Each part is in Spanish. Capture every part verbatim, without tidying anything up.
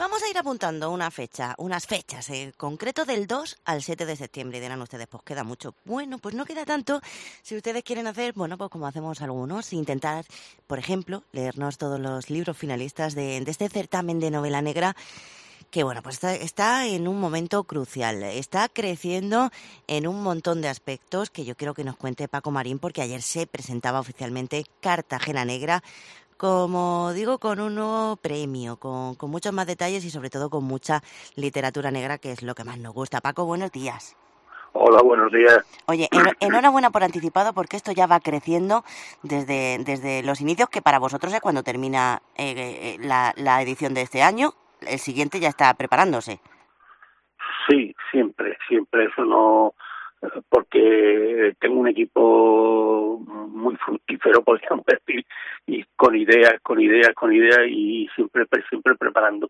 vamos a ir apuntando una fecha, unas fechas, en concreto del dos al siete de septiembre. Y dirán ustedes, pues queda mucho. Bueno, pues no queda tanto. Si ustedes quieren hacer, bueno, pues como hacemos algunos, intentar, por ejemplo, leernos todos los libros finalistas de, de este certamen de novela negra, que bueno, pues está, está en un momento crucial, está creciendo en un montón de aspectos que yo quiero que nos cuente Paco Marín, porque ayer se presentaba oficialmente Cartagena Negra, como digo, con un nuevo premio, con, con muchos más detalles y sobre todo con mucha literatura negra, que es lo que más nos gusta. Paco, buenos días. Hola, buenos días. Oye, en, enhorabuena por anticipado, porque esto ya va creciendo desde, desde los inicios, que para vosotros es cuando termina eh, eh, la, la edición de este año. El siguiente ya está preparándose. Sí, siempre, siempre eso no, porque tengo un equipo muy fructífero, podríamos decir, y con ideas, con ideas, con ideas y siempre, siempre preparando.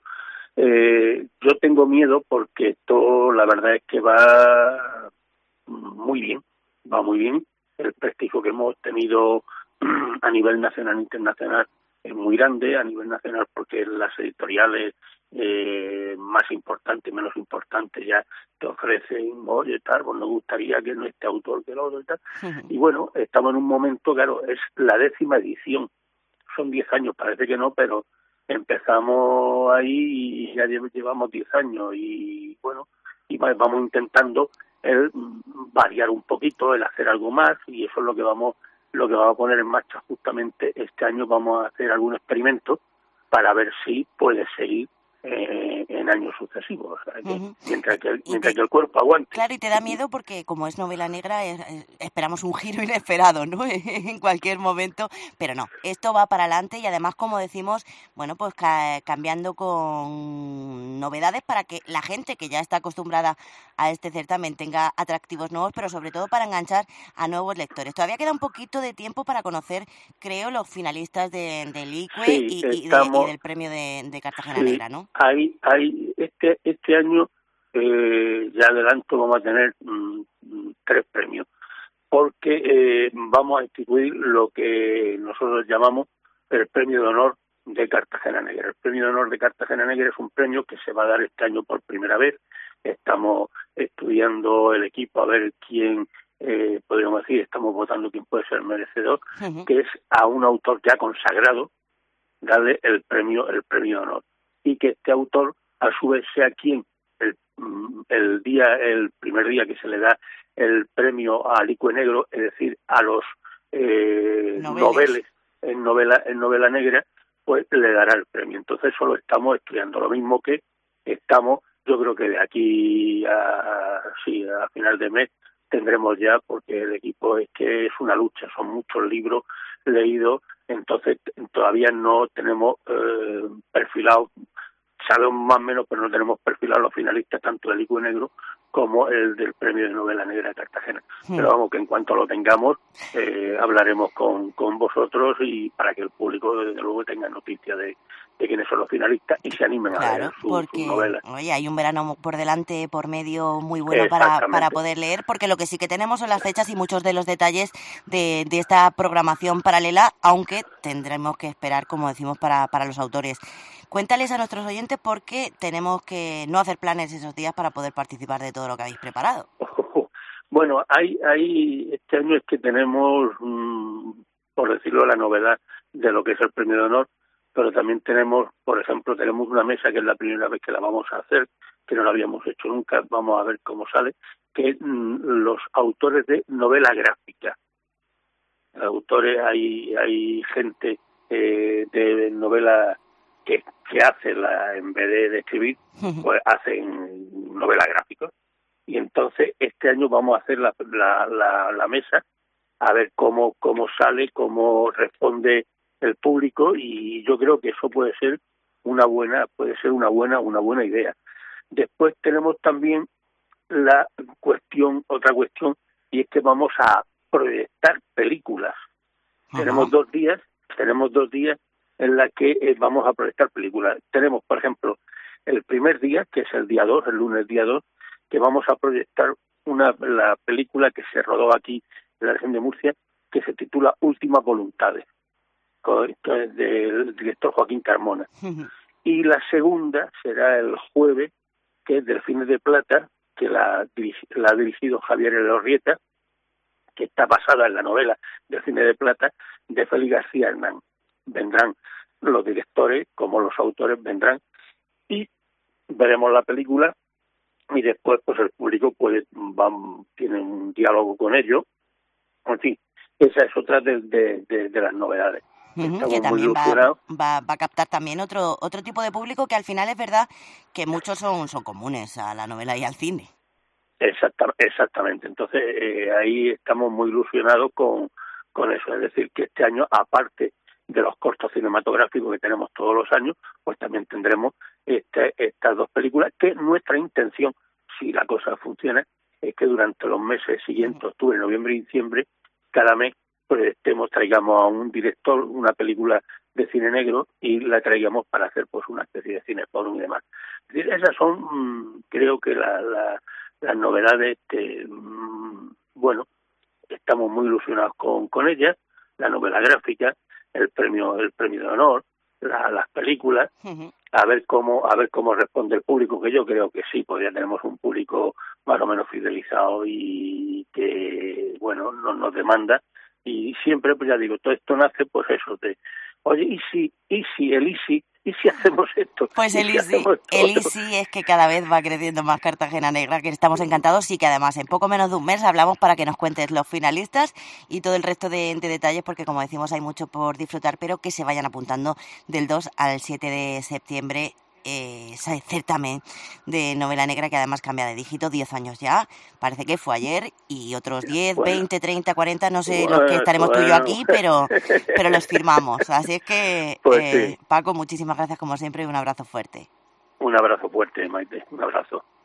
Eh, yo tengo miedo porque esto, la verdad es que va muy bien, va muy bien. El prestigio que hemos tenido a nivel nacional e internacional es muy grande, a nivel nacional porque las editoriales eh, más importantes, menos importantes ya te ofrecen, oye, tal, pues nos gustaría que no esté autor que el otro y tal. Y bueno, estamos en un momento, claro, es la décima edición, son diez años, parece que no, pero empezamos ahí y ya llevamos diez años y bueno, y vamos intentando el variar un poquito, el hacer algo más, y eso es lo que vamos lo que vamos a poner en marcha justamente este año. Vamos a hacer algún experimento para ver si puede seguir eh, en años sucesivos, o sea, que, uh-huh. mientras, que, mientras te, que el cuerpo aguante. Claro, y te da miedo porque como es novela negra eh, eh, esperamos un giro inesperado, ¿no? En cualquier momento, pero no, esto va para adelante y además, como decimos, bueno, pues ca- cambiando con novedades para que la gente que ya está acostumbrada a este certamen tenga atractivos nuevos, pero sobre todo para enganchar a nuevos lectores. Todavía queda un poquito de tiempo para conocer, creo, los finalistas de, del I C U E sí, y, y, estamos, de, y del premio de, de Cartagena sí, Negra, ¿no? Hay, hay, este, este año, eh, ya adelanto, vamos a tener mm, tres premios, porque eh, vamos a instituir lo que nosotros llamamos el Premio de Honor de Cartagena Negra. El Premio de Honor de Cartagena Negra es un premio que se va a dar este año por primera vez. Estamos estudiando el equipo a ver quién, eh, podríamos decir, estamos votando quién puede ser merecedor, uh-huh. que es a un autor ya consagrado darle el premio, el premio de honor, y que este autor a su vez sea quien el, el día, el primer día que se le da el premio al I C U E negro, es decir, a los eh, noveles en novela, en novela negra, pues le dará el premio. Entonces eso lo estamos estudiando, lo mismo que estamos, yo creo que de aquí a, sí, a final de mes tendremos ya, porque el equipo es que es una lucha, son muchos libros leídos, entonces todavía no tenemos eh, perfilado, sabemos más o menos, pero no tenemos perfilado los finalistas tanto del I C U E negro como el del premio de novela negra de Cartagena. Sí. Pero vamos, que en cuanto lo tengamos, eh, hablaremos con, con vosotros y para que el público desde luego tenga noticia de, de quiénes son los finalistas y se animen claro, a leer su, porque, sus novelas. Oye, hay un verano por delante, por medio, muy bueno para, para poder leer, porque lo que sí que tenemos son las fechas y muchos de los detalles de, de esta programación paralela, aunque tendremos que esperar, como decimos, para, para los autores. Cuéntales a nuestros oyentes por qué tenemos que no hacer planes esos días para poder participar de todo lo que habéis preparado. Bueno, hay, hay este año es que tenemos, mmm, por decirlo, la novedad de lo que es el premio de honor, pero también tenemos, por ejemplo, tenemos una mesa que es la primera vez que la vamos a hacer, que no la habíamos hecho nunca, vamos a ver cómo sale, que es mmm, los autores de novela gráfica. Autores, hay, hay gente eh, de novela que, que hace, la, en vez de, de escribir, pues hacen novela gráfica. Y entonces este año vamos a hacer la, la, la, la mesa a ver cómo, cómo sale, cómo responde el público, y yo creo que eso puede ser una buena, puede ser una buena, una buena idea. Después tenemos también la cuestión, otra cuestión, y es que vamos a proyectar películas. Ajá. Tenemos dos días, tenemos dos días en las que eh, vamos a proyectar películas. Tenemos, por ejemplo, el primer día, que es el día dos, el lunes día dos, que vamos a proyectar una la película que se rodó aquí en la región de Murcia, que se titula Últimas Voluntades, que es del director Joaquín Carmona. Uh-huh. y la segunda será el jueves, que es Delfines de Plata, que la, la ha dirigido Javier Elorrieta, que está basada en la novela Delfines de Plata de Félix García Hernán. Vendrán los directores como los autores vendrán y veremos la película y después pues el público puede van, tiene un diálogo con ellos. En fin, esa es otra de, de, de, de las novedades. Uh-huh, que también va, va, va a captar también otro otro tipo de público que al final es verdad que muchos son, son comunes a la novela y al cine. Exacta, exactamente. Entonces eh, ahí estamos muy ilusionados con, con eso. Es decir, que este año, aparte de los cortos cinematográficos que tenemos todos los años, pues también tendremos este, estas dos películas, que nuestra intención, si la cosa funciona, es que durante los meses siguientes, octubre, noviembre y diciembre, cada mes proyectemos, traigamos a un director una película de cine negro y la traigamos para hacer pues una especie de cine forum y demás. Es decir, esas son, mmm, creo que la, la, las novedades que, mmm, bueno, estamos muy ilusionados con, con ellas, la novela gráfica, el premio, el premio de honor, la, las películas, uh-huh. a ver cómo, a ver cómo responde el público, que yo creo que sí, pues ya tenemos un público más o menos fidelizado y que, bueno, no nos demanda. Y siempre, pues ya digo, todo esto nace, pues eso, de, oye, ¿y si, y si, el easy, y si hacemos esto? Pues el si easy, el easy es que cada vez va creciendo más Cartagena Negra, que estamos encantados y que además en poco menos de un mes hablamos para que nos cuentes los finalistas y todo el resto de, de detalles, porque como decimos hay mucho por disfrutar, pero que se vayan apuntando del dos al siete de septiembre. Eh, ese certamen de novela negra que además cambia de dígito, diez años ya, parece que fue ayer, y otros diez, bueno, veinte, treinta, cuarenta, no sé bueno, los que estaremos bueno. tú y yo aquí, pero, pero los firmamos. Así es que, pues eh, sí. Paco, muchísimas gracias como siempre y un abrazo fuerte. Un abrazo fuerte, Maite, un abrazo.